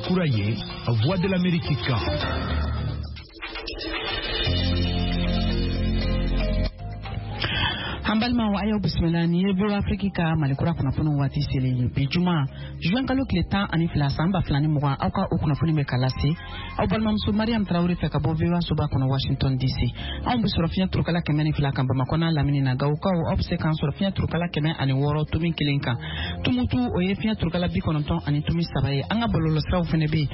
Kouraye, Voix de l'Amérique. Hambalma wa ayo bismillah ni yebu Afrika malikura kuna funu wati sele bijuma juin kalo kleta ani fila samba flani mwa auka okuna funu me kalasi au balma msu Mariam Traoré feka bovewa soba kuna Washington DC au bisorofia turkala kemeni fila kamba makona lamini na gauka au obsekan sorofia turkala kemen ani woro tumi kilinka tumutu oyefia turkala bikononton ani tumi sabaye anga bololo sraw fenebe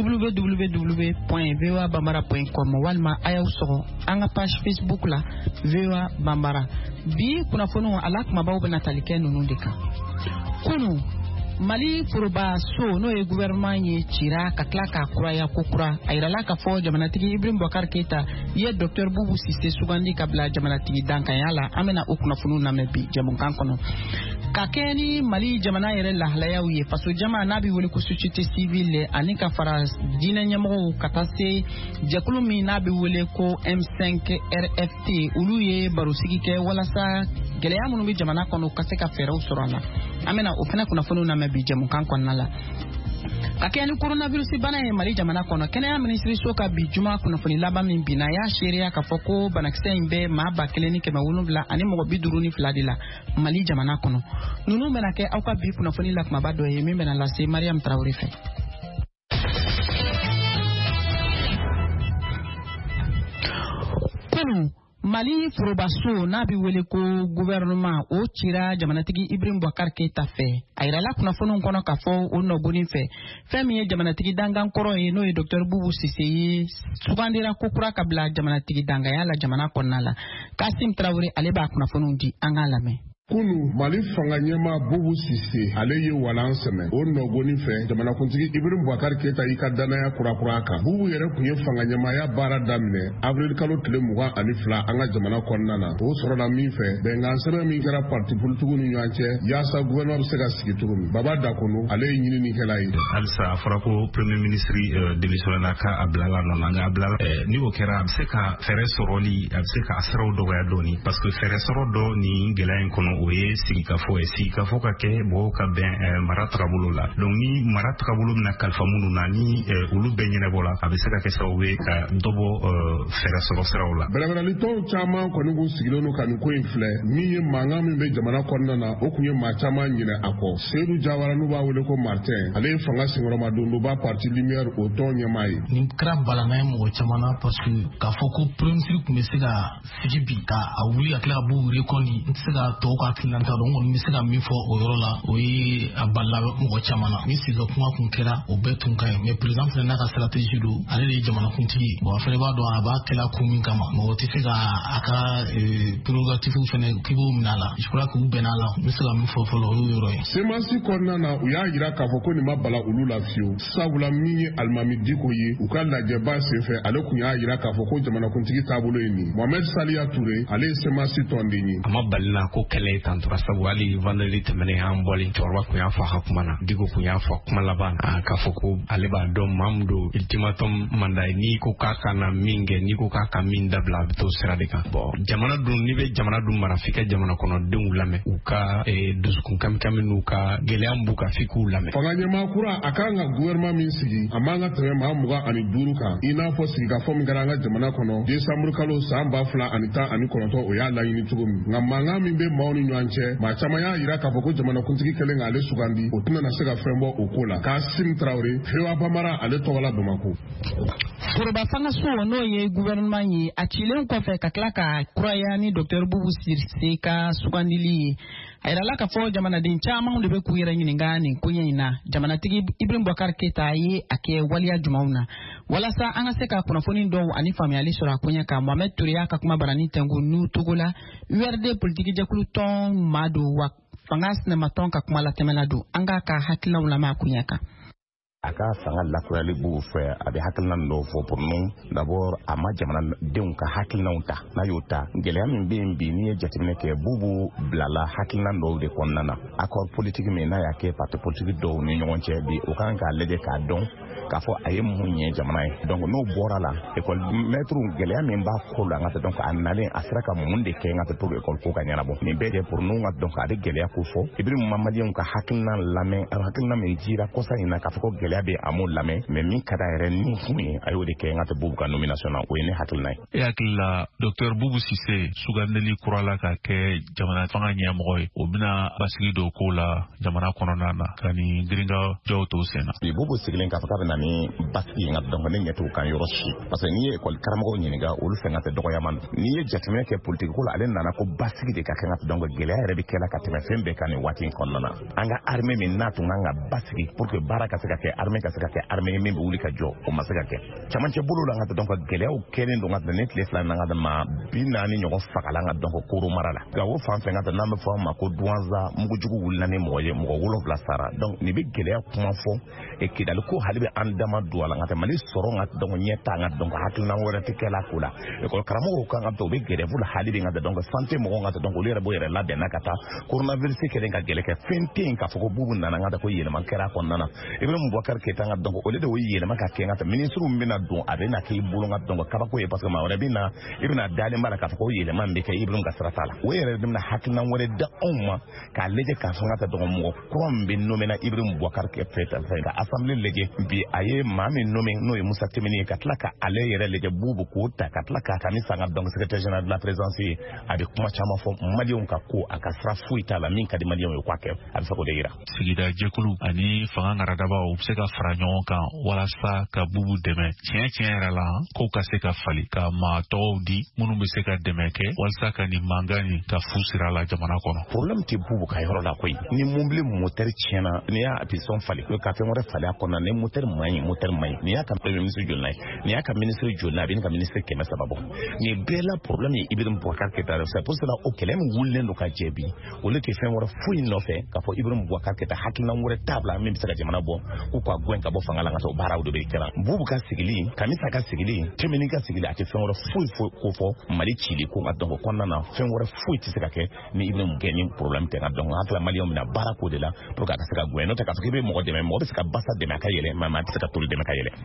www.voabambara.com walma ayo so anga page Facebook la VOA Bambara bi kuna fono alak mabaw bena talike nunundika kunu Mali furuba so no e gouvernement ye chira kaklaka kuraya kokura ayirala ka fo jamanatigi Ibrahim Boubacar Keita ye Dr Boubou Cissé sugandi kabla jamanatigi dankayala amena okuna funu na mebi jamunkan kono kakeni Mali jamana yere lahlaya wiye faso jama nabi wole ko société civile anika fara dina nyamo katase jakulu mi nabi wole ko M5 RFT uluye barusigi ke wala sa geleya munu bi jamana kono kaseka fero sorana amena ofena kuna funu na mebi jamunkan kono nala kakeni coronavirus bana e Mali jamana kono kenya ministry soka bi juma kuna funi laba min bina ya sheria ka foko banakse imbe maba clinique ma wulubla ani mo biduruni fladila Mali jamana kono nunu menake auka bi kuna funi lak mabado e mimbe na la se Mariam Traoré fe kono Mali furobaso nabi wele ko gouvernement o chira jamanatigi Ibrahim Boubacar Keita fe ayirala kuna fonu kono ka fo o no goni fe femi jamanatigi dangan koro e no e Dr Boubou Cissé sugandira kokura kabla jamanatigi dangaya la jamana konnala Kassim Traoré aleba kuna fonu di angalame kunu Mali fanga nyema Boubou Cissé ale ye walan seme o nogoni fe jamana kuntigi Ibrahim Boubacar Keita ikadana ya kura ka Boubou yere kunye fanga nyema ya bara damne avril kalo tile muga ani fla anga jamana konnana o sorola min fe bengan seme min kera parti politiku ni nyanche yasa gouverneur sega sikitugum baba dakunu ale nyini ni kelai alsa farako premier ministre démissionnaire ka ablala no nga ablala ni o kera abseka fere soroli abseka asro do ya doni parce que fere soro do ni gelain kono oye sika fo ka ke bo ka ben maratra bulula donc ni maratra bulum na kalfamunu na ni ulu benyene bola abisaka ke sawe ka dobo fera soro bela li to chama ko nugo sigilono kan ko infle mi manga mi be jamana konna na okunye ma chama nyine ako Seydou Jawara no ba wole ko Martin ale fanga singoro ma do ba parti lumière o to nyamai ni krab balana mo chamana parce que ka foko premier ku mesiga fijibi ka awuli akla bu rekoni tsiga to ka tinanta don mi siga mi fo o yorola o yi aballa mo chamana mi siga kuma kun kera o betun kai mais par exemple na ka stratégie do ale le jamana kunti bo afere ba do aba kala kumin kama mo tifiga aka prerogative fene kibo minala je crois que benala mi siga mi fo fo lo yoro semasi konna na uya yira ka fo ko ni mabala ulula fio sabula mi almami diko yi u kan la jeba se fe ale kunya yira ka fo ko jamana kunti tabulo ni Mohamed Salia Touré ale semasi tondini amaballa ko kale tantura sabu ali vandali temene amboli torwa kunya fa hakumana digo kunya fa kumala bana ka foko aleba dom mamdo ultimatum mandai ni ko kaka na minge ni ko kaka minda bla to seradika bo jamana dun ni be jamana dun marafika jamana kono dengulame uka duskun kaminu ka geleambu ka fiku lame fanganya makura akanga gouvernement min sigi amanga tere mamuga ani duruka ina fo sigi ka fo mgaranga jamana kono desambre kalo samba fla anita ani konoto o ya la yini tugum ngamanga min be mawni nyanche ma chama ya yira ka foko jamana kuntigi kelenga ale sugandi o tuna na sega frembo okola Kassim Traoré Hewa Bamara ale to wala Bamako furuba fanga so no ye gouvernement yi achilen ko fe kaklaka kurayani Dr Boubou Cissé ka sugandili ayirala ka fo jamana din chama de be kuyira nyini ngani kunyina jamana tigi Ibrahim Boubacar Keita yi ake waliya jumauna wala sa anga seka kuna foni ndo ani family sura kunya ka Mohamed Touré ka kuma barani tangu nu togola URD politique jakulu ton madu wa fangas na maton ka kuma la temeladu anga ka hakila ulama kunyaka aka fanga la kurali bu fe abi hakilna ndo fo pour nous d'abord ama jamana deun ka hakilna unta na yota ngeleya min be mbi ni jatimne ke bubu blala hakilna ndo de konnana accord politique me na yake parti politique do ni nyonche bi o kan ka lede ka don k'a fɔ a ye mun ɲɛ jamana ye donc n'o bɔra la école maître gɛlɛya min b'a ko la nka donc a nalen a sera ka mun de kɛ nka pour école ko ka ɲɛnabɔ nin bɛɛ de pour nous nka donc a bɛ gɛlɛya ko fɔ Ibrahim Mamadian ka hakilina lamɛn hakilina min jira kɔsa in na k'a fɔ ko gɛlɛya bɛ a m'o lamɛn mais min ka da yɛrɛ ni kun ye a y'o de kɛ nka Bubu ka nomination na o ye ne hakilina ye. E hakili la Dr Bubu Sise sugandeli kurala ka kɛ jamana fanga ɲɛmɔgɔ ye o bɛna basigi dɔ ko la jamana kɔnɔna na ka ni girinka jɔw to sen na. Bubu sigilen k'a fɔ k'a bɛ na ni basigi nka donc ne ɲɛ t'o kan yɔrɔ si parce que n'i ye école karamɔgɔw ɲininka olu fɛn ka tɛ dɔgɔyama n'i ye jateminɛ kɛ politique ko la ale nana ko basigi de ka kɛ nka donc gɛlɛya yɛrɛ bɛ kɛla ka tɛmɛ fɛn bɛɛ kan nin waati in kɔnɔna na an ka armée min n'a tun kan ka basigi pour que baara ka se ka kɛ armée ka se ka kɛ armée ye min bɛ wuli ka jɔ o ma se ka kɛ camancɛ bolo la nka donc gɛlɛyaw kɛlen don nka ne tile fila na nka ma 40 ɲɔgɔn fagala nka donc koro mara la nka o fan fɛ nka n'an bɛ fɔ a ma ko Douanza mugujugu wulila ni mɔgɔ ye mɔgɔ 7 sara donc nin bɛ gɛlɛya kuma fɔ Kidali ko hali bɛ an dama don a la nka Mali sɔrɔ nka donc ɲɛ ta nka donc hakilina wɛrɛ tɛ kɛla ko la école karamɔgɔw kan ka to bɛ gɛrɛ fu la hali bɛ nka donc santé mɔgɔw nka donc olu yɛrɛ b'o yɛrɛ labɛn na ka taa coronavirus kɛlen ka gɛlɛ kɛ fɛn tɛ yen k'a fɔ ko Bubu nana nka ko yɛlɛma kɛra kɔnɔna na Ibrahim Boubacar Keita nka donc olu de y'o yɛlɛma ka kɛ nka ministre min bɛna don a bɛ na k'i bolo nka donc kabako ye parce que maa wɛrɛ bɛ na i bɛna dalen b'a la k'a fɔ ko yɛlɛma min bɛ kɛ Ibrahim ka sira t'a la o yɛrɛ de bɛna hakilina wɛrɛ da anw ma k'a lajɛ k'a fɔ nka donc mɔgɔ kura min bɛ nommé na Ibrahim Boubacar Keita ka assemblée lajɛ bi a ye maa min nommé n'o ye Musa Temini ye ka tila ka ale yɛrɛ lajɛ Bubu k'o ta ka tila k'a ka ni sanga donc secrétaire général de la présidence ye a bɛ kuma caman fɔ Maliens ka ko a ka sira foyi t'a la min ka di Maliens ye k'a kɛ a bɛ se k'o de yira. Sigida jɛkulu ani fanga ŋaradabaw u bɛ se ka fara ɲɔgɔn kan walasa ka Bubu dɛmɛ tiɲɛ yɛrɛ la kow ka se ka fali ka maa tɔgɔw di minnu bɛ se ka dɛmɛ kɛ walasa ka nin mankan nin ka fu sira la jamana kɔnɔ. Problème tɛ Bubu ka yɔrɔ la koyi ni mobili moteur tiɲɛna n'i y'a piston fali ka fɛn wɛrɛ fali a kɔnɔ ni moteur man ɲi n'i y'a ka premier ministre jɔlen ye n'i y'a ka ministre jɔlen a bɛ ka ministre 300 bɔ nin bɛɛ la problème ye Ibrahim Boubacar Keita c'est pour cela o kɛlɛ min wulilen don ka jɛ bi olu tɛ fɛn wɛrɛ foyi nɔfɛ k'a fɔ Ibrahim Boubacar Keita hakilina wɛrɛ t'a bila min bɛ se ka jamana bɔ k'u ka gɛn ka bɔ fanga la ka sɔrɔ baaraw de bɛ kɛra Bubu ka sigili Kamisa ka sigili Temini ka sigili a tɛ fɛn wɛrɛ foyi ko fɔ Mali cili ko nka donc kɔnɔna na fɛn wɛrɛ foyi tɛ se ka kɛ ni Ibrahim gɛn ni problème tɛ nka donc an filɛ Maliens bɛna baara ko de la pour que a ka se ka gɛn n'o tɛ k'a fɔ k'i bɛ mɔgɔ dɛmɛ mɔgɔ bɛ se ka basa dɛmɛ a ka yɛlɛ mais a tɛ se ka toli dɛmɛ ka yɛlɛ.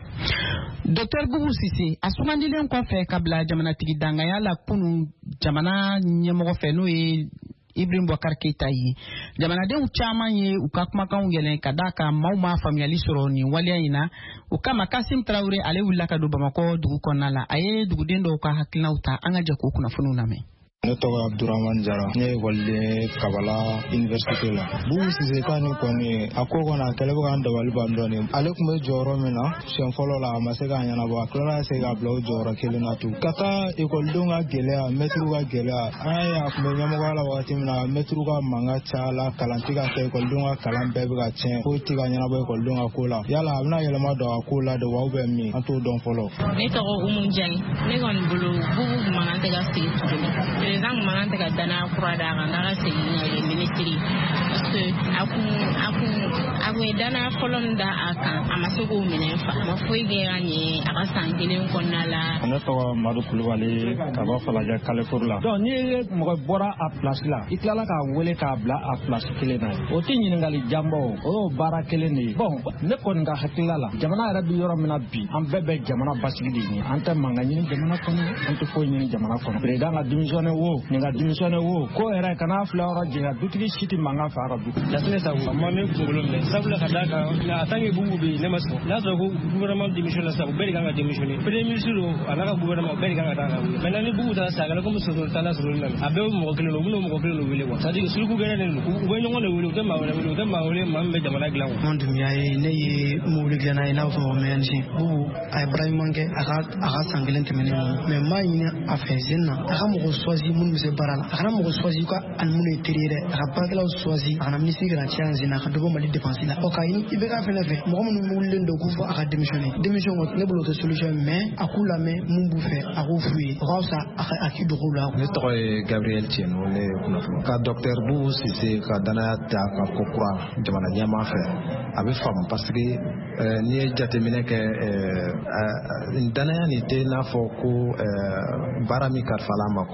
Dr Bubu Sise a sumandilen kɔfɛ ka bila jamanatigi dangaya la kunun jamana ɲɛmɔgɔ fɛ n'o ye Ibrahim Boubacar Keita ye jamanadenw caman ye u ka kumakanw yɛlɛn ka d'a kan maaw ma faamuyali sɔrɔ nin waleya in na o kama Kasim Traoré ale wulila ka don Bamakɔ dugu kɔnɔna la a ye duguden dɔw ka hakilinaw ta an ka jɛ k'o kunnafoniw lamɛn. Ne tɔgɔ Abdurrahman Jara ne ye ekɔliden Kabala université la Bubu Sise ka nin kɔni a ko kɔni a kɛlɛ bɛ k'an dabali ban dɔɔnin ale tun bɛ jɔyɔrɔ min na siɲɛ fɔlɔ la a ma se k'a ɲɛnabɔ a tilala ka se k'a bila o jɔyɔrɔ kelen na tun ka taa ekɔlidenw ka gɛlɛya mɛtiriw ka gɛlɛya an y'a ye a tun bɛ ɲɛmɔgɔya la wagati min na mɛtiriw ka mankan caya la kalan tɛ ka kɛ ekɔlidenw ka kalan bɛɛ bɛ ka tiɲɛ foyi tɛ ka ɲɛnabɔ ekɔlidenw ka ko la yala a bɛna yɛlɛma don a ko la de wa bɛ min an t'o dɔn fɔlɔ. Ne tɔgɔ Umu Jani ne kɔni bolo Bubu mankan tɛ ka sigi tuguni président mankan tɛ ka danaya kura d'a kan n'a ka segin ka kɛ ministre parce que a kun ye danaya fɔlɔ min da a kan a ma se k'o minɛ fa a ma foyi kɛ ka ɲɛ a ka san kelen kɔnɔna la. Ne tɔgɔ Madu Kulubali ka bɔ Falajɛ Kalefuru la. donc ni mɔgɔ bɔra a place la i tilala k'a wele k'a bila a place kelen na o tɛ ɲininkali janba o y'o baara kelen de ye bon ne kɔni ka hakilila la jamana yɛrɛ bɛ yɔrɔ min na bi an bɛɛ bɛ jamana basigi de ɲini an tɛ mankan ɲini jamana kɔnɔ an tɛ foyi ɲini jamana kɔnɔ président ka démissionné wo nin ka démissionné wo ko yɛrɛ kana filɛ yɔrɔ jɛya dutigi si tɛ mankan fɛ a ka du. Latine Sabu a ma ne kunkolo minɛ sabula ka d'a kan a tant que Bubu bɛ yen ne ma sɔn n'a sɔrɔ ko gouvernement démissionné sisan u bɛɛ de kan ka démissionné premier ministre don a n'a ka gouvernement bɛɛ de kan ka taa ka wuli maintenant ni Bubu taara sisan a kɛra komi sosoro t'a la sosoro nana a bɛɛ bɛ mɔgɔ kelen don u bɛna mɔgɔ kelen de wele quoi c'est à dire suruku gɛrɛ de don u bɛ ɲɔgɔn de wele u tɛ maa wɛrɛ wele u tɛ maa wele maa min bɛ jamana dilan quoi. Mon Dumbuya ye ne ye mobili dilanna ye n'a bɛ fɔ ko MNC Bubu a ye barahima kɛ a ka san kelen tɛmɛnen mais maa ɲini a fɛ sen na a ka mɔgɔ choisi minnu bɛ se baara la a kana mɔgɔ choisi ka ani minnu ye teri ye dɛ a ka baarakɛlaw choisi a kana ministre kana caya an sen na a ka dɔ bɔ Mali dépense la o ka i bɛ k'a fɛnɛ fɛ mɔgɔ minnu wulilen don k'u fɔ a ka démissionné démission ne bolo o tɛ solution mais a k'u lamɛn mun b'u fɛ a k'u f'u ye o ka fisa a k'i dogo la. Ne tɔgɔ ye Gabriel Tieno ne ye kunnafoni ka Dr Bubu Sise ka danaya ta ka ko kura jamana ɲɛmaa fɛ a bɛ faamu parce que n'i ye jateminɛ kɛ danaya nin tɛ n'a fɔ ko baara min kalifala a ma ko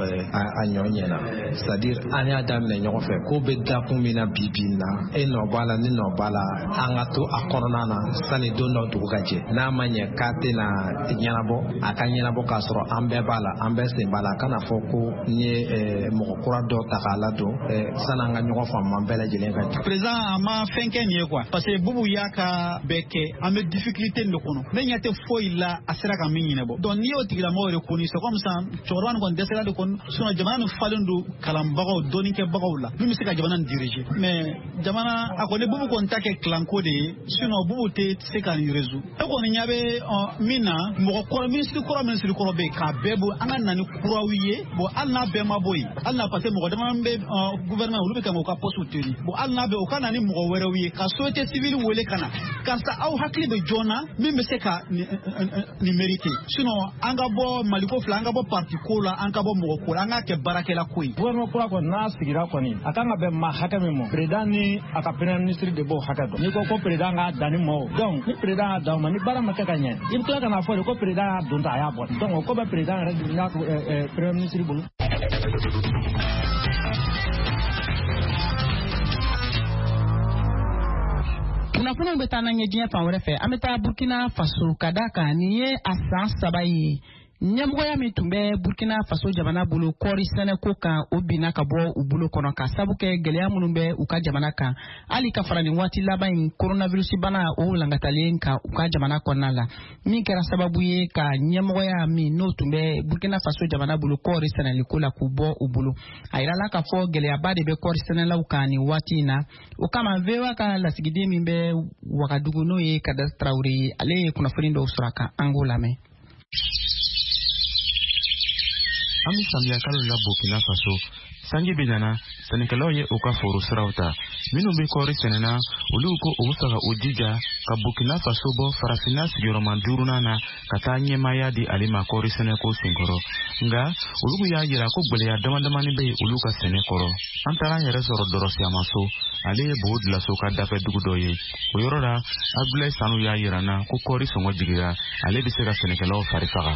a ɲɔɲɛna c'est-à-dire an y'a daminɛ ɲɔgɔn fɛ ko bɛ dakun min na bi na e nɔ b'a la ne nɔ b'a la an ka to a kɔnɔna na sani don dɔ dugu ka jɛ n'a ma ɲɛ k'a tɛna ɲɛnabɔ a ka ɲɛnabɔ k'a sɔrɔ an bɛɛ b'a la an bɛɛ sen b'a la a kana fɔ ko n ye mɔgɔ kura dɔ ta k'a ladon sani an ka ɲɔgɔn faamu an bɛɛ lajɛlen ka jɛ. Président a ma fɛn kɛ nin ye quoi parce que Bubu y'a ka bɛɛ kɛ an bɛ difficulté de kɔnɔ ne ɲɛ tɛ foyi la a sera ka min ɲɛnabɔ donc n'i y'o tigilamɔgɔ yɛrɛ kɔni c'est comme ça cɛkɔrɔba nin kɔni dɛsɛra de kɔni sinon jamana nin falen don kalanbagaw dɔɔninkɛbagaw la min bɛ se ka jamana nin diriger mais jamana a kɔni Bubu kɔni ta kɛ kalanko de ye sinon Bubu tɛ se ka nin résoudre e kɔni ɲɛ bɛ min na mɔgɔ kɔrɔ ministre kɔrɔ bɛ yen k'a bɛɛ bɔ an ka na ni kuraw ye bon hali n'a bɛɛ ma bɔ yen hali n'a parce que mɔgɔ dama bɛ gouvernement olu bɛ ka u ka poste tenir bon hali n'a bɛ o ka na ni mɔgɔ wɛrɛw ye ka société civile wele ka na karisa aw hakili bɛ joona min bɛ se ka nin mériter sinon an ka bɔ maliko fila an ka bɔ parti ko la an ka bɔ mɔgɔ ko la an ka kɛ baarakɛla ko ye. gouvernement kura kɔni n'a sigira kɔni a kan ka bɛn maa hakɛ min ma président ni a ka premier ministre de b'o hakɛ dɔn n'i ko président k'a dan ni maaw donc ni président y'a dan ma ni baara ma kɛ ka ɲɛ i bɛ tila ka na fɔ de ko président y'a don ta a y'a bɔ donc o ko bɛ président yɛrɛ n'a premier ministre bolo. kunnafoniw bɛ taa n'an ye diɲɛ fan wɛrɛ fɛ an bɛ taa Burkina Faso ka da kan nin ye a san 3 ye ɲɛmɔgɔya min tun bɛ Burkina Faso jamana bolo kɔɔri sɛnɛko kan o binna ka bɔ u bolo kɔnɔ ka sabu kɛ gɛlɛya minnu bɛ u ka jamana kan hali ka fara nin waati laban in coronavirus bana o langatalen kan u ka jamana kɔnɔna la min kɛra sababu ye ka ɲɛmɔgɔya min n'o tun bɛ Burkina Faso jamana bolo kɔɔri sɛnɛliko la k'u bɔ u bolo a yirala k'a fɔ gɛlɛyaba de bɛ kɔɔri sɛnɛlaw kan nin waati in na o kama VOA ka lasigiden min bɛ Wagadugu n'o ye Kada Traoré ye ale ye kunnafoni dɔw sɔrɔ a kan an k'o lamɛn. An bɛ samiya kalo la Burkina Faso sanji bɛ nana sɛnɛkɛlaw ye u ka foro siraw ta minnu bɛ kɔɔri sɛnɛna olu ko u bɛ fɛ ka u jija ka Burkina Faso bɔ farafinna sigiyɔrɔma 5nan na ka taa ɲɛmaaya di ale ma kɔɔri sɛnɛko senkɔrɔ nka olu y'a jira ko gɛlɛya damadamani bɛ olu ka sɛnɛ kɔrɔ an taara an yɛrɛ sɔrɔ Dɔrɔsiyamaso ale ye Bobo Dilaso ka dafɛ dugu dɔ ye o yɔrɔ la Abdoulaye Sanu y'a jira na ko kɔɔri sɔngɔ jigira ale bɛ se ka sɛnɛkɛlaw fari faga.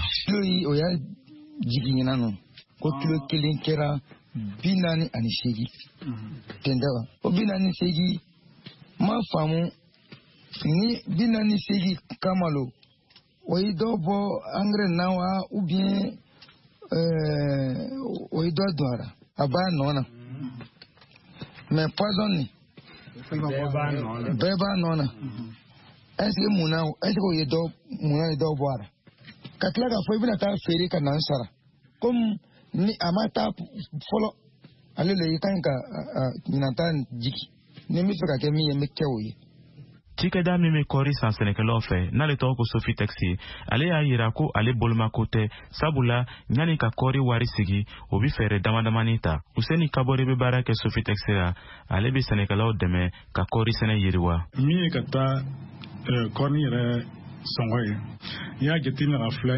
Jigi ɲinanu ko kilo 1 kɛra 48 tendaba o 48 ma faamu ni 48 kamalo o yi dɔ bɔ engrais na wa ou bien o yi dɔ dɔra a b'a nɔ na mais poison ni bɛɛ b'a nɔ na est-ce que o ye dɔ bɔ a la ka tila k'a fɔ i bɛna taa feere ka na n sara comme ni a ma taa fɔlɔ ale le i kan ka ɲinata jigi ni n bɛ fɛ ka kɛ min ye n bɛ kɛ o ye. Cikɛda min bɛ kɔɔri san sɛnɛkɛlaw fɛ n'ale tɔgɔ ko Sofitex ale y'a jira ko ale bolomako tɛ sabula ɲani ka kɔɔri wari sigi o bɛ fɛɛrɛ damadamani ta Useni Kabore bɛ baara kɛ Sofitex la ale bɛ sɛnɛkɛlaw dɛmɛ ka kɔɔri sɛnɛ yiriwa. Min ye ka taa kɔɔri yɛrɛ sɔngɔ ye n y'a jateminɛ ka filɛ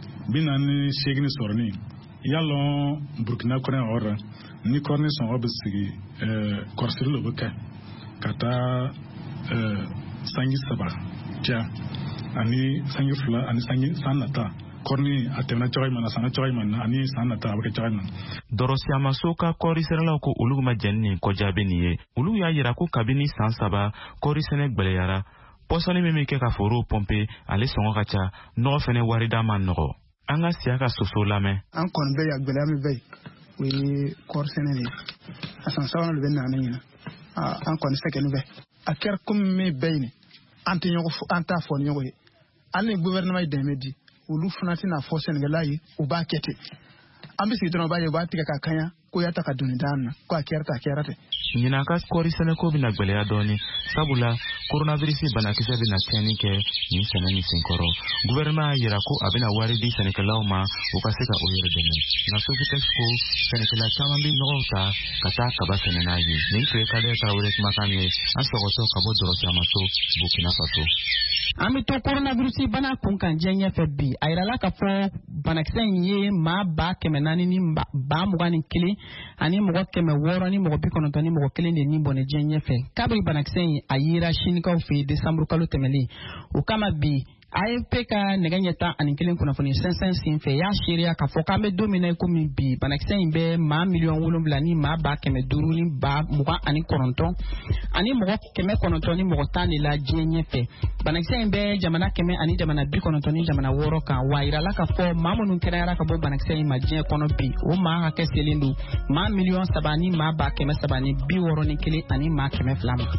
48 sɔrɔni yalɔ Burkina kɔnɔ yɔrɔ ni kɔɔri sɔngɔ bɛ sigi kɔɔrisiri lo bɛ kɛ ka taa sanji 3 cɛ ani sanji 2 ani sanji san nata kɔɔri a tɛmɛna cogoya min na san cogoya min na ani san nata a bɛ kɛ cogoya min na. Dɔrɔsiyamaso ka kɔɔri sɛnɛlaw ko olu ma jɛn ni kɔjaabi nin ye olu y'a jira ko kabini san 3 kɔɔri sɛnɛ gwɛlɛyara pɔsɔni min bɛ kɛ ka forow pɔmpe ale sɔngɔ ka ca nɔgɔ fɛnɛ wari d'a ma nɔgɔ an ka siya ka soso lamɛn. An kɔni bɛ yan gɛlɛya min bɛ yen o ye kɔɔri sɛnɛ de ye a san 3nan de bɛ na ne ɲɛna an kɔni sɛgɛnnen bɛ a kɛra komi min bɛ yen an t'a fɔ ni ɲɔgɔn ye hali ni gouvernement ye dɛmɛ di olu fana tɛna fɔ sɛnɛkɛla ye u b'a kɛ ten an bɛ sigi dɔrɔn u b'a ye u b'a tigɛ ka kaɲa ko y'a ta ka doni d'an na ko a kɛra ten. Ɲinan ka kɔɔri sɛnɛko bɛna gwɛlɛya dɔɔni sabula coronavirus banakisɛ bɛna tiɲɛni kɛ nin sɛnɛ nin senkɔrɔ gouvernement y'a jira ko a bɛna wari di sɛnɛkɛlaw ma u ka se ka o yɛrɛ dɛmɛ nka Sofitex ko sɛnɛkɛla caman bɛ nɔgɔw ta ka taa kaba sɛnɛ n'a ye nin tun ye Kada Traoré kumakan ye an sɔgɔtɔ ka bɔ Dɔrɔsiyamaso Burkina Faso. An bɛ to coronavirus bana kun kan diɲɛ ɲɛfɛ bi a yirala k'a fɔ banakisɛ in ye maa 400 ni 21 ani mɔgɔ 600 ni mɔgɔ 90 ni mɔgɔ 1 de ni bɔnɛ diɲɛ ɲɛfɛ kabiri banakisɛ in a yira sinikaw fɛ décembre kalo tɛmɛlen o kama bi AFP ka nɛgɛ ɲɛta ani kelen kunnafoni sɛnsɛn senfɛ y'a seereya k'a fɔ k'an bɛ don min na komi bi banakisɛ in bɛ maa 7,000,000 ni maa 500,000 ni maa 29 ani mɔgɔ 900 ni mɔgɔ 10 de la diɲɛ ɲɛfɛ. Banakisɛ in bɛ jamana 100 ani jamana 90 ni jamana 6 kan wa yirala k'a fɔ maa minnu kɛnɛyara ka bɔ banakisɛ in ma diɲɛ kɔnɔ bi o maa hakɛ selen don maa 3,000,000 ni maa 361 ni 61 ani maa 200 ma.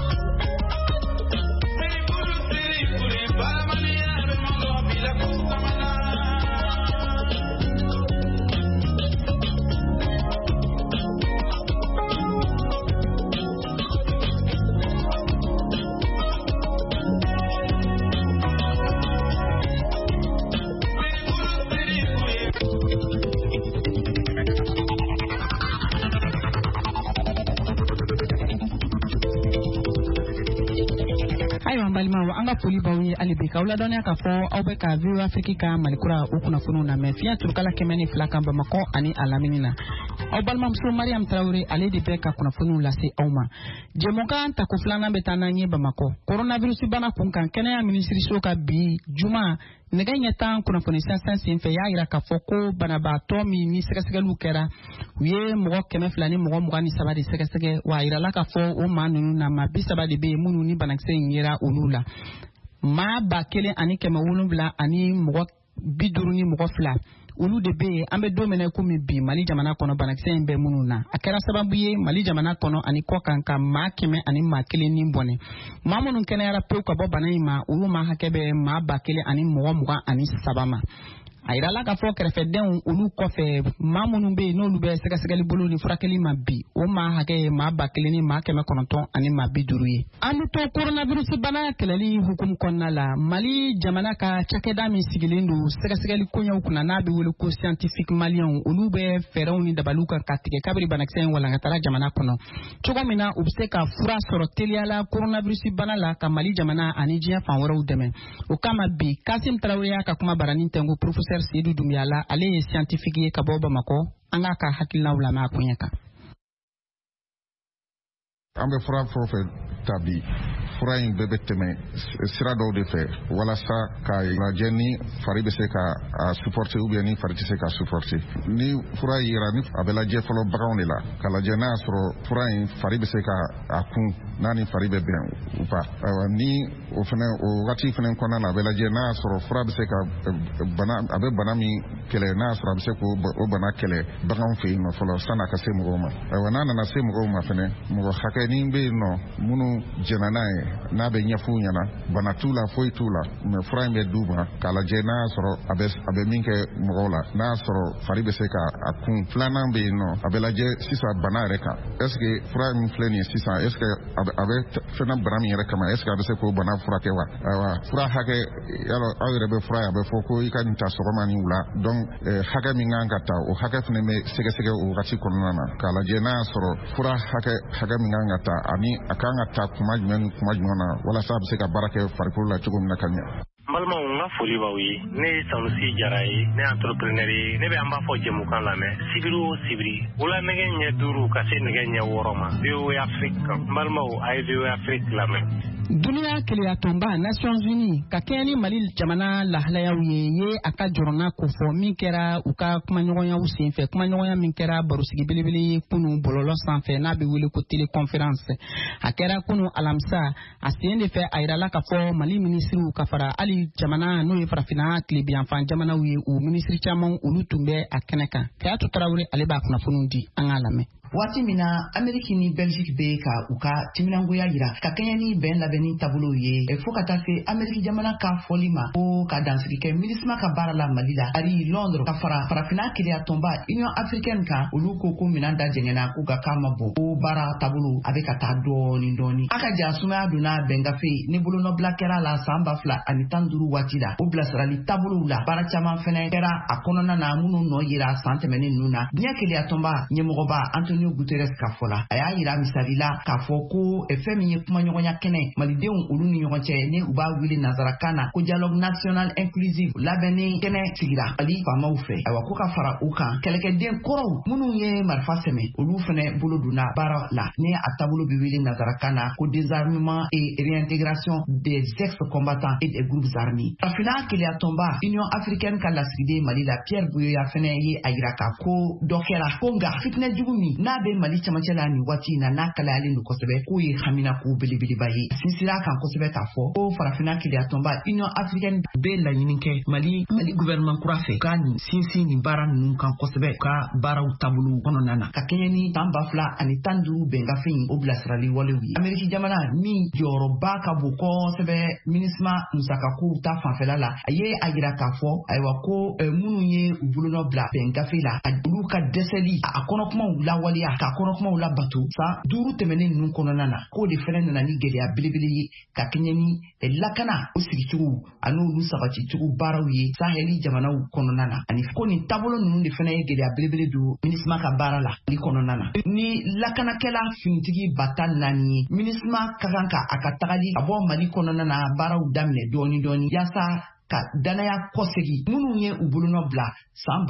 An ka foli baw ye hali bi k'aw ladɔnniya k'a fɔ aw bɛ ka VOA Afrique ka malikura o kunnafoniw lamɛn fiɲɛ turukala 102 kan Bamakɔ ani a lamini na. Aw balimamuso Mariam Traoré ale de bɛ ka kunnafoniw lase aw ma. Jɛmukan tako filanan bɛ taa n'an ye Bamakɔ. Coronavirus bana kunkan kɛnɛya minisiriso ka bi juma nɛgɛ ɲɛtan kunnafoni sɛnsɛn senfɛ y'a jira k'a fɔ ko banabaatɔ min ni sɛgɛsɛgɛliw kɛra u ye mɔgɔ 200 ni mɔgɔ 23 de sɛgɛsɛgɛ wa a jirala k'a fɔ o maa ninnu na maa 30 de bɛ yen minnu ni banakisɛ in yera olu la. Maa 1,000 ani 700 ani mɔgɔ 50 ni mɔgɔ 2 olu de bɛ yen an bɛ don min na komi bi Mali jamana kɔnɔ banakisɛ in bɛ minnu na a kɛra sababu ye Mali jamana kɔnɔ ani kɔ kan ka maa 100 ani maa 1 ni bɔnɛ maa minnu kɛnɛyara pewu ka bɔ bana in ma olu maa hakɛ bɛ maa 1,000 ani mɔgɔ 23 ma. A yirala k'a fɔ kɛrɛfɛdenw olu kɔfɛ maa minnu bɛ yen n'olu bɛ sɛgɛsɛgɛli bolo ni furakɛli ma bi o maa hakɛ ye maa 1,000 ni maa 900 ani maa 50 ye. An bɛ to coronavirus bana kɛlɛli hukumu kɔnɔna la Mali jamana ka cakɛda min sigilen don sɛgɛsɛgɛli koɲɛw kunna n'a bɛ wele ko scientifique malien olu bɛ fɛɛrɛw ni dabaliw kan ka tigɛ kabiri banakisɛ in walankatala jamana kɔnɔ cogo min na u bɛ se ka fura sɔrɔ teliyala coronavirus bana la ka Mali jamana ani diɲɛ fan wɛrɛw dɛmɛ. O kama bi Kasim Traoré y'a ka kuma baranin tɛngu professeur Seydou Doumbouya ale ye scientifique ye ka bɔ Bamakɔ an k'a ka hakilinaw lamɛn a kuɲɛ kan. An bɛ fura fɛn o fɛn ta bi fura in bɛɛ bɛ tɛmɛ sira dɔw de fɛ walasa ka lajɛ ni fari bɛ se ka supporter ou bien ni fari tɛ se ka supporter ni fura yera ni a bɛ lajɛ fɔlɔ baganw de la ka lajɛ n'a y'a sɔrɔ fura in fari bɛ se ka a kun n'a ni fari bɛ bɛn ou pas ni o fɛnɛ o wagati fɛnɛ kɔnɔna na a bɛ lajɛ n'a y'a sɔrɔ fura bɛ se ka bana a bɛ bana min kɛlɛ n'a y'a sɔrɔ a bɛ se k'o bana kɛlɛ baganw fɛ yen nɔ fɔlɔ san'a ka se mɔgɔw ma n'a nana se mɔgɔw ma fɛnɛ mɔgɔ hakɛ ni bɛ yen nɔ minnu jɛnna n'a ye n'a bɛ ɲɛf'u ɲɛna bana t'u la foyi t'u la mɛ fura in bɛ d'u ma k'a lajɛ n'a y'a sɔrɔ a bɛ min kɛ mɔgɔw la n'a y'a sɔrɔ fari bɛ se ka a kun filanan bɛ yen nɔ a bɛ lajɛ sisan bana yɛrɛ kan est ce que fura min filɛ nin ye sisan est ce que a bɛ fɛnɛ bana min yɛrɛ kama est ce que a bɛ se k'o bana furakɛ wa ayiwa fura hakɛ yalɔ aw yɛrɛ bɛ fura ye a bɛ fɔ ko i ka nin ta sɔgɔma ni wula donc hakɛ min kan ka ta o hakɛ fɛnɛ bɛ sɛgɛsɛgɛ o wagati kɔnɔna na k'a lajɛ n'a y'a sɔrɔ fura hakɛ min kan ka ta ani a kan ka ta kuma jumɛn ni kuma jumɛn na walasa a bɛ se ka baara kɛ farikolo la cogo min na ka ɲɛ. N balimaw n ka foli b'aw ye ne ye Sanusi Jara ye ne ye entrepreneur ye ne bɛ an b'a fɔ jɛmukan lamɛn sibiri o sibiri wula nɛgɛ ɲɛ 5 ka se nɛgɛ ɲɛ 6 ma VOA Afrique n balimaw a ye VOA Afrique lamɛn. Duniya kelenya tɔnba Nations Unies ka kɛɲɛ ni Mali jamana lahalayaw ye a ka jɔrɔna ko fɔ min kɛra u ka kumaɲɔgɔnyaw senfɛ kumaɲɔgɔnya min kɛra barosigi belebele ye kunu bɔlɔlɔ sanfɛ n'a bɛ wele ko téléconférence a kɛra kunu alamisa a sen de fɛ a yirala k'a fɔ Mali minisiriw ka fara hali jamana n'o ye farafinna tilebiyanfan jamanaw ye o minisiri caman olu tun bɛ a kɛnɛ kan Kayatu Tarawele ale b'a kunnafoniw di an k'a lamɛn. Waati min na Ameriki ni Belgique bɛ ka u ka timinangoya yira ka kɛɲɛ ni bɛn labɛnni taabolo ye fo ka taa se Ameriki jamana ka fɔli ma ko ka dansigi kɛ MINUSMA ka baara la Mali la ari Londres ka fara farafinna kelenya tɔnba Union africaine kan olu ko ko minɛn da jɛngɛnna k'u ka kan ma bɔ ko baara taabolo a bɛ ka taa dɔɔni dɔɔni a ka ja sumaya donna bɛngafe ni bolonɔbila kɛra la san 2015 waati la o bilasirali taabolow la baara caman fɛnɛ kɛra a kɔnɔna na minnu nɔ yira san tɛmɛnen ninnu na diɲɛ kelenya tɔnba ɲɛmɔgɔba Anthony Antonio Guterres k'a fɔ la a y'a yira misali la k'a fɔ ko fɛn min ye kumaɲɔgɔnya kɛnɛ malidenw olu ni ɲɔgɔn cɛ ni u b'a wili nanzarakan na ko dialogue national inclusive labɛnni kɛnɛ sigira Mali faamaw fɛ ayiwa ko ka fara u kan kɛlɛkɛden kɔrɔw minnu ye marifa sɛmɛ olu fɛnɛ bolo donna baara la ni a taabolo bɛ wili nanzarakan na ko désarmement et réintégration des ex-combattants et des groupes armés. Afina Kiliatomba, Union africaine ka lasigiden Mali la Pierre Buyoya fɛnɛ ye a yira k'a ko dɔ kɛra ko nka fitinɛ jugu min n'a bɛ Mali cɛmancɛ la nin waati in na n'a kalayalen don kosɛbɛ k'o ye hamina ko belebeleba ye sinsira kan kosɛbɛ k'a fɔ ko farafina Kiliatomba Union africaine bɛ laɲini kɛ Mali gouvernement kura fɛ ka nin sinsin nin baara ninnu kan kosɛbɛ ka baaraw taabolo kɔnɔna na ka kɛɲɛ ni tan 2015 bɛngafe in o bilasirali walew ye Ameriki jamana min jɔyɔrɔba ka bon kosɛbɛ minisma musakakow ta fanfɛla la a ye a yira k'a fɔ ayiwa ko minnu ye u bolonɔ bila bɛngafe la olu ka dɛsɛli a kɔnɔkumaw lawaleya k'a kɔnɔkumaw labato san 5 tɛmɛnen ninnu kɔnɔna na k'o de fɛnɛ nana ni gɛlɛya belebele ye ka kɛɲɛ ni lakana o sigicogo ani olu sabaticogo baaraw ye sahɛli jamanaw kɔnɔna na ani ko nin taabolo ninnu de fɛnɛ ye gɛlɛya belebele don minisma ka baara la ni kɔnɔna na ni lakanakɛla finitigi bata 4 ye minisma ka kan ka a ka tagali ka bɔ Mali kɔnɔna na baaraw daminɛ dɔɔni dɔɔni yaasa ka danaya kɔsegi minnu ye u bolonɔ bila san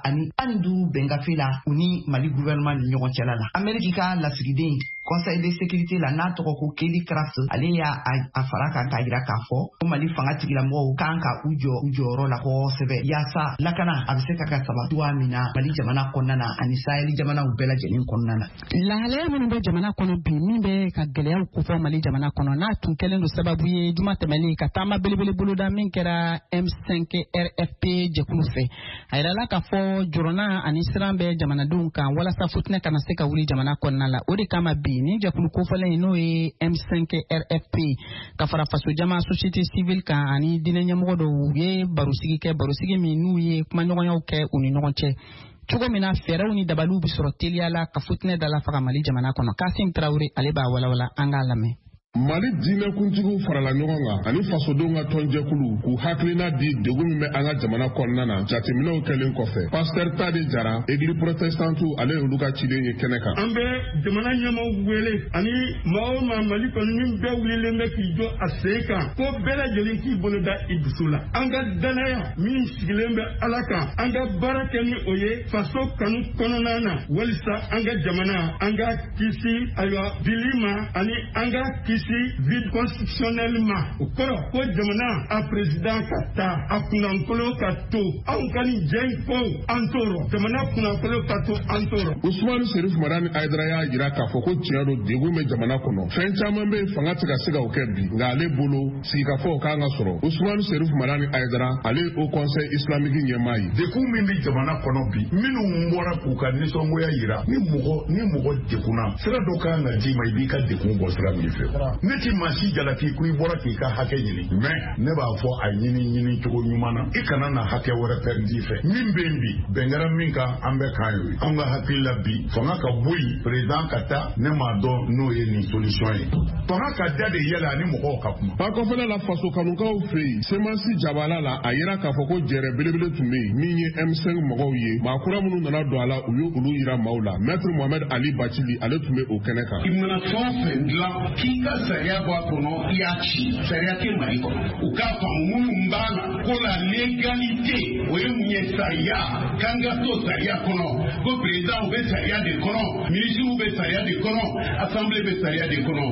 2015 bɛngafe la u ni Mali gouvernement ni ɲɔgɔn cɛla la Ameriki ka lasigiden Conseil de sécurité la n'a tɔgɔ ko Kelly Craft ale y'a fara kan k'a yira k'a fɔ ko Mali fanga tigilamɔgɔw kan ka u jɔyɔrɔ la kosɛbɛ yaasa lakana a bɛ se ka sabati cogoya min na Mali jamana kɔnɔna na ani sahɛli jamanaw bɛɛ lajɛlen kɔnɔna na. Lahalaya minnu bɛ jamana kɔnɔ bi min bɛ ka gɛlɛyaw kofɔ Mali jamana kɔnɔ n'a tun kɛlen don sababu ye juma tɛmɛnen ka taama belebele boloda min kɛra M5 RFP jɛkulu fɛ a yirala k'a fɔ jɔrɔna ani siran bɛ jamanadenw kan walasa futinɛ kana se ka wuli jamana kɔnɔna la o de kama bi ni jɛkulu kofɔlen n'o ye M5 RFP ka fara faso jama société civile kan ani diinɛ ɲɛmɔgɔ dɔw ye barosigi min n'u ye kumaɲɔgɔnyaw kɛ u ni ɲɔgɔn cɛ cogo min na fɛɛrɛw ni dabaliw bi sɔrɔ teliya la ka futinɛ dalafaga Mali jamana kɔnɔ Kasim Traoré ale b'a walawala an k'a lamɛn. Mali diinɛ kuntigiw farala ɲɔgɔn kan ani fasodenw ka tɔnjɛkulu k'u hakilina di degun min bɛ an ka jamana kɔnɔna na jateminɛw kɛlen kɔfɛ Pasteur Tade Jara église protestantu ale y'olu ka ciden ye kɛnɛ kan. An bɛ jamana ɲɛmɔgɔw wele ani maa o maa Mali kɔnɔ min bɛɛ wulilen bɛ k'i jɔ a sen kan ko bɛɛ lajɛlen k'i bolo da i dusu la. An ka danaya min sigilen bɛ Ala kan an ka baara kɛ ni o ye faso kanu kɔnɔna na walisa an ka jamana an ka kisi ayiwa bili ma ani an ka kisi vide constitutionnellement o kɔrɔ ko jamana a président ka taa a kunnafolo ka to anw ka ni jɛn ko an tɔɔrɔ jamana kunnafolo ka to an tɔɔrɔ. Usmanu Serif Marani Aidara y'a jira k'a fɔ ko tiɲɛ don degun bɛ jamana kɔnɔ fɛn caman bɛ fanga tɛ ka se ka o kɛ bi nka ale bolo sigikafɔw kan ka sɔrɔ Usmanu Serif Marani Aidara ale au conseil islamique ɲɛmaa ye. Degun min bɛ jamana kɔnɔ bi minnu bɔra k'u ka nisɔngoya yira ni mɔgɔ degunna sira dɔ kan ka d'i ma i b'i ka degun bɔ sira min fɛ. Ne ti maa si jalaki ko i bɔra k'i ka hakɛ ɲini mais ne b'a fɔ a ɲini cogo ɲuman na i kana na hakɛ wɛrɛ pɛridi fɛ min bɛ yen bi bɛnkɛra min kan an bɛ kan ye an ka hakili la bi fanga ka bɔ yen président ka taa ne m'a dɔn n'o ye nin solution ye fanga ka da de yɛlɛ ani mɔgɔw ka kuma. Ba kɔfɛla la faso kanukaw fɛ yen Semasi Jabala la a yira k'a fɔ ko jɛrɛ belebele tun bɛ yen min ye M5 mɔgɔw ye maa kura minnu nana don a la u y'olu yira maaw la Maître Mohamed Ali Bachili ale tun bɛ o kɛnɛ kan. I mana fɛn o fɛn dilan k'i ka sariya bɔ a kɔnɔ i y'a ci sariya tɛ Mali kɔnɔ u k'a faamu minnu b'a la ko la légalité o ye mun ye sariya k'an ka to sariya kɔnɔ ko président bɛ sariya de kɔnɔ ministre bɛ sariya de kɔnɔ assemblée bɛ sariya de kɔnɔ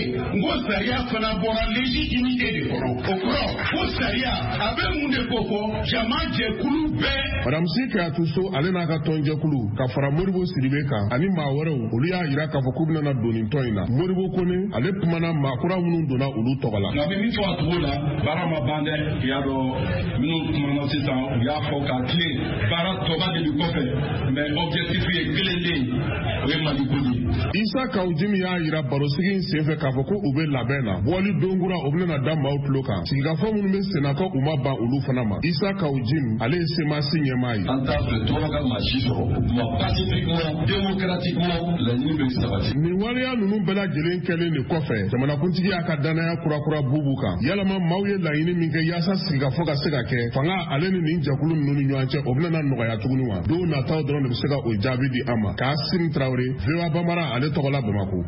n ko sariya fana bɔra légitimité de kɔnɔ o kɔrɔ ko sariya a bɛ mun de ko fɔ jama jɛkulu bɛɛ. Madame Si Kayatuso ale n'a ka tɔnjɛkulu ka fara Modibo Sidibe kan ani maa wɛrɛw olu y'a yira k'a fɔ k'u bɛna don nin tɔn in na Modibo Kone ale kumana maakura minnu donna olu tɔgɔ la. Nka bɛ min fɔ a cogo la baara ma ban dɛ i y'a dɔn minnu kumana sisan u y'a fɔ k'a tilen baara tɔba de bi kɔfɛ mais objectif ye kelen de ye o ye Mali ko de ye Isa Kaujimi y'a yira barosigi in senfɛ k'a fɔ ko u bɛ labɛn na bɔli donkura o bɛna da maaw tulo kan sigikafɔ minnu bɛ senna ko u ma ban olu fana ma. Isa Kaujimi ale ye semasi ɲɛmaa ye. An t'a fɛ tɔgɔ ka maa si sɔrɔ o kuma pacifiquement démocratiquement laɲini bɛ sabati. Nin waleya ninnu bɛɛ lajɛlen kɛlen de kɔfɛ jamanakuntigi y'a ka danaya kurakura bubu kan yalama maaw ye laɲini min kɛ yaasa sigikafɔ ka se ka kɛ fanga ale ni nin jɛkulu ninnu ni ɲɔgɔn cɛ o bɛna nɔgɔya tuguni wa don nataw dɔrɔn de bɛ se ka o jaabi di an ma. Kasim Traoré VOA Bambara ale tɔgɔ la Bamako.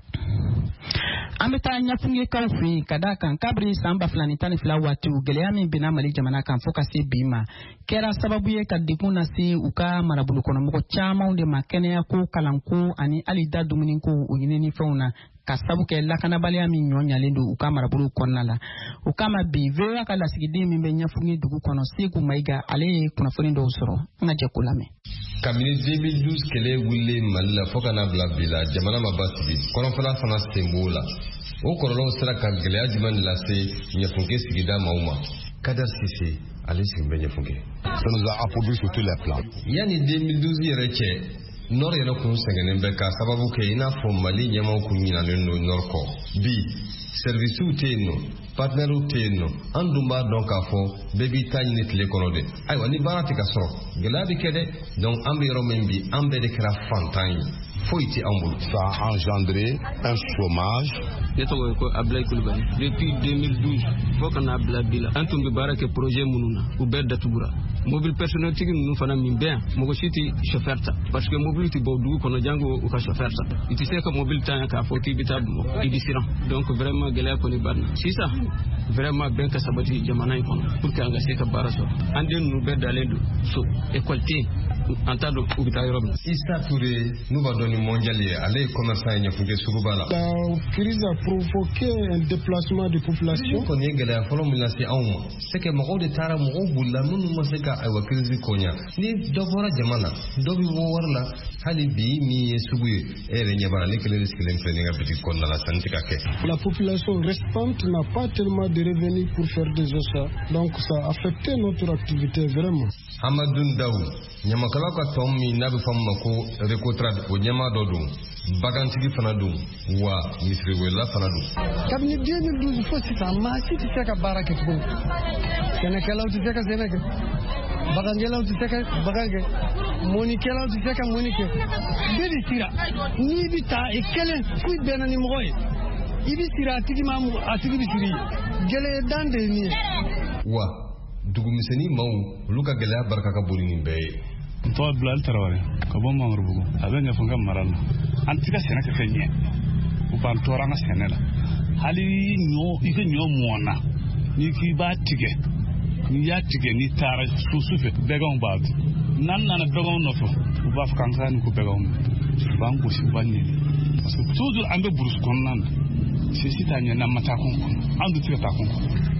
An bɛ taa ɲɛfungekaw fɛ yen ka da kan kabiri san 2012 waati gɛlɛya min bɛna Mali jamana kan fo ka se bi ma kɛra sababu ye ka degun lase u ka marabolokɔnɔmɔgɔ camanw de ma kɛnɛyako kalanko ani hali da dumuniko o ɲinini fɛnw na ka sabu kɛ lakanabaliya min ɲɔɲalen don u ka marabolo kɔnɔna la. O kama bi VOA ka lasigiden min bɛ ɲɛfunge dugu kɔnɔ Seku Mayiga ale ye kunnafoni dɔw sɔrɔ an ka jɛ ko lamɛn. Kabini 2012 kɛlɛ wililen Mali la fo ka na bila bi la jamana ma basigi kɔnɔfara fana sen b'o la. O kɔlɔlɔw sera ka gɛlɛya jumɛn de lase ɲɛfunge sigida maaw ma. Kadar Sise ale sigi bɛ ɲɛfunge. Ça nous a appauvri sur tous les plans. Yani 2012 yɛrɛ cɛ Nord yɛrɛ kun sɛgɛnnen bɛ ka sababu kɛ i n'a fɔ Mali ɲɛmaw kun ɲinalen don Nord kɔ. Bi servisiw tɛ yen nɔ partenaires tɛ yen nɔ an dun b'a dɔn k'a fɔ bɛɛ b'i ta ɲini tile kɔnɔ dɛ. Ayiwa ni baara tɛ ka sɔrɔ gɛlɛya bɛ kɛ dɛ. Donc an bɛ yɔrɔ min bi an bɛɛ de kɛra fantan ye. Foyi tɛ an bolo. Ça a engendré un chômage. Ne tɔgɔ ye ko Ablaye Kulubali. Depuis 2012 fo ka na bila bi la an tun bɛ baara kɛ projet minnu na u bɛɛ datugura. Mobile personnel tigi ninnu fana min bɛ yan mɔgɔ si tɛ chauffeur ta parce que mobile tɛ bɔ dugu kɔnɔ jango u ka chauffeur ta. I tɛ se ka mobile ta yan k'a fɔ k'i bɛ taa Bamakɔ i bɛ siran. Donc vraiment gɛlɛya kɔni b'an na. Sisan vraiment bɛn ka sabati jamana in kɔnɔ pour que an ka se ka baara sɔrɔ. An den ninnu bɛɛ dalen don so école tɛ yen an t'a dɔn u bɛ taa yɔrɔ min. Issa Touré n'u b'a dɔn ni mondial ye ale ye commerçant ye ɲɛfunge suguba la. La crise a provoqué un déplacement de population. Kɔni ye gɛlɛya fɔlɔ min lase anw ma c'est que mɔgɔw de taara mɔgɔw bolila minnu ma se ka ayiwa crise koɲa ni dɔ bɔra jama na dɔ bɛ bɔ wari la hali bi min ye sugu ye e yɛrɛ ɲɛ b'a la ne kelen de sigilen filɛ ne ka bitiki kɔnɔna la sanni tɛ ka kɛ. La population restante n'a pas tellement de revenus pour faire des achats donc ça a affecté notre activité vraiment. Hamadou Daou ɲamakalaw ka tɔn min n'a bɛ fɔ min ma ko Recotrad o ɲɛmaa dɔ don bagantigi fana don wa misiriwela fana don. Kabini 2012 fo sisan maa si tɛ se ka baara kɛ tuguni sɛnɛkɛlaw tɛ se ka sɛnɛ kɛ bagangɛlaw tɛ se ka bagan kɛ mɔnikɛlaw tɛ se ka mɔni kɛ bɛɛ de sira n'i bɛ taa i kelen fo i bɛnna ni mɔgɔ ye i bɛ sira a tigi bɛ siri gɛlɛya dan de ye nin ye. Wa dugumisɛnnin maaw olu ka gɛlɛya barika ka bon ni nin bɛɛ ye. N tɔgɔ Bilali Tarawele ka bɔ Mangorobugu a bɛ ɲɛfunge mara la an tɛ ka sɛnɛ kɛ ka ɲɛ u b'an tɔɔrɔ an ka sɛnɛ la hali i ka ɲɔ mɔnna n'i k'i b'a tigɛ n'i y'a tigɛ n'i taara su fɛ bɛgɛnw b'a dun n'an nana bɛgɛnw nɔfɛ u b'a fɔ k'an ka nin ko bɛgɛnw u b'an gosi u b'an nɛni parce que toujours an bɛ burusi kɔnɔna na sisi t'a ɲɛ n'an ma taa kɔn kɔnɔ an dun tɛ ka taa kɔn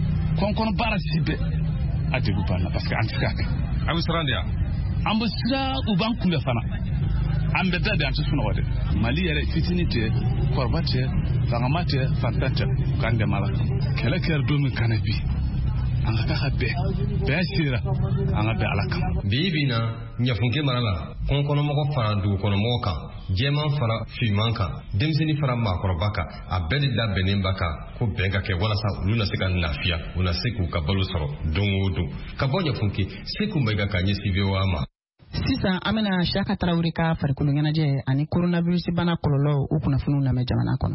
kɔnɔ baara si bɛɛ a degun b'an na parce que an tɛ se k'a kɛ. A bɛ siran de yan. An bɛ siran u b'an kunbɛn fana an bɛ da de an tɛ sunɔgɔ dɛ Mali yɛrɛ fitinin tɛ kɔrɔba tɛ fangama tɛ fantan tɛ k'an dɛmɛ a la kɛlɛ kɛra don min kan na bi an ka taa ka bɛɛ sera an ka bɛn Ala kan. Bi bi in na ɲɛfunge mara la kɔnkɔnɔmɔgɔ fara dugukɔnɔmɔgɔ kan jɛman fara finman kan denmisɛnnin fara maakɔrɔba kan a bɛɛ de da bɛnnen ba kan ko bɛn ka kɛ walasa olu na se ka lafiya u na se k'u ka balo sɔrɔ don o don ka bɔ ɲɛfunge Seku Mayiga ka ɲɛsin VOA ma. Sisan an bɛna Siyaka Tarawele ka farikolo ɲɛnajɛ ani coronavirus bana kɔlɔlɔ o kunnafoniw lamɛn jamana kɔnɔ.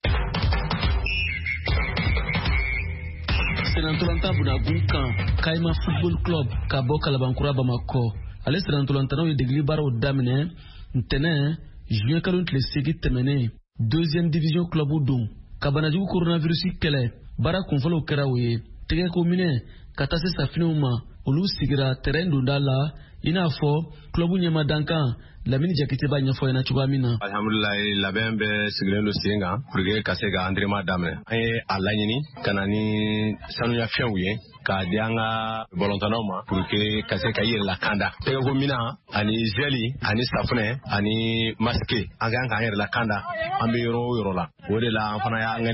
Senantolanta Bunagun kan Kayima Football Club ka bɔ Kalabankura Bamakɔ ale senantolantanaw ye degeli baaraw daminɛ ntɛnɛn juin kalo tile 8 tɛmɛnen 2e division club don ka banajugu coronavirus kɛlɛ baara kunfɔlɔw kɛra o ye tɛgɛko minɛ ka taa se safinɛw ma olu sigira terrain donda la i n'a fɔ club ɲɛma dankan Lamini Jakite b'a ɲɛfɔ ɲɛna cogoya min na. Alhamdulilayi labɛn bɛ sigilen don sen kan pour que ka se ka entraînement daminɛ. An ye a laɲini ka na ni sanuya fɛnw ye k'a di an ka bɔlɔntanaw ma pour que ka se ka i yɛrɛ lakanda. Tɛgɛko minan ani gɛli ani safunɛ ani masque an kan k'an yɛrɛ lakanda an bɛ yɔrɔ o yɔrɔ la. O de la an fana y'an ŋaniya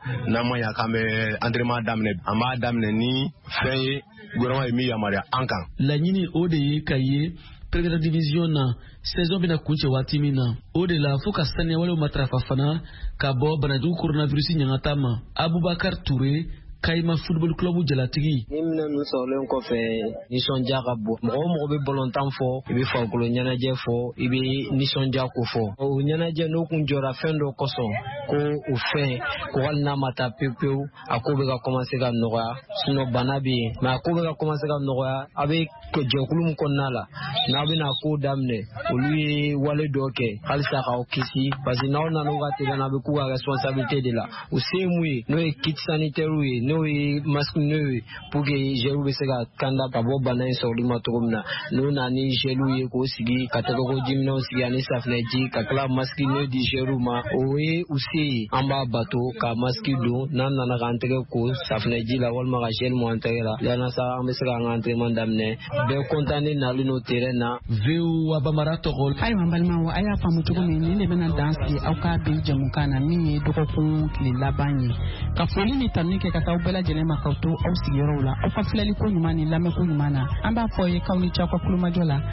n'an ma ɲa k'an bɛ entraînement daminɛ an b'a daminɛ ni fɛn ye gouvernement ye min yamaruya an kan. Laɲini o de ye ka ye Première Division na saison bɛna kuncɛ waati min na o de la fo ka saniya walew matarafa fana ka bɔ banajugu coronavirus ɲagata ma. Abubakar Touré, Kayima Football Club jalatigi. Ni minɛ ninnu sɔrɔlen kɔfɛ nisɔndiya ka bon. Mɔgɔ o mɔgɔ bɛ bɔlɔntan fɔ, i bɛ farikolo ɲɛnajɛ fɔ, i bɛ nisɔndiya ko fɔ. O ɲɛnajɛ n'o kun jɔra fɛn dɔ kosɔn ko o fɛn ko hali n'a ma taa pewu-pewu a ko bɛ ka commencer ka nɔgɔya sinon bana bɛ yen mais a ko bɛ ka commencer ka nɔgɔya a bɛ jɛkulu min kɔnɔna la n'a bɛna ko daminɛ olu ye wale dɔ kɛ halisa k'aw kisi parce que n'aw nana u ka terrain na a bɛ k'u ka responsabilité de la o se ye mun ye n'o ye kit sanitaire ye n'o ye masque n'o ye pour que gel bɛ se ka kanda ka bɔ bana in sɔrɔli ma cogo min na n'o na ni gel ye k'o sigi ka tɛgɛko jiminɛw sigi ani safinɛji ka tila masque n'o di gel ma o ye u se ye an b'a bato ka masque don n'an nana k'an tɛgɛ ko safinɛji la walima ka gel mu an tɛgɛ la yanasa an bɛ se k'an ka entraînement daminɛ bɛɛ content nali n'o terrain na. VOA Bambara tɔgɔ. Ayiwa balimaw a y'a faamu cogo min nin de bɛna dan sigi aw ka bi jamukan na min ye dɔgɔkun tile laban ye ka foli ni tanuni kɛ ka taa aw bɛɛ lajɛlen ma k'aw to aw sigiyɔrɔw la aw ka filɛliko ɲuman ni lamɛnko ɲuman na an b'a fɔ ye k'aw ni ce aw ka kulomajɔ la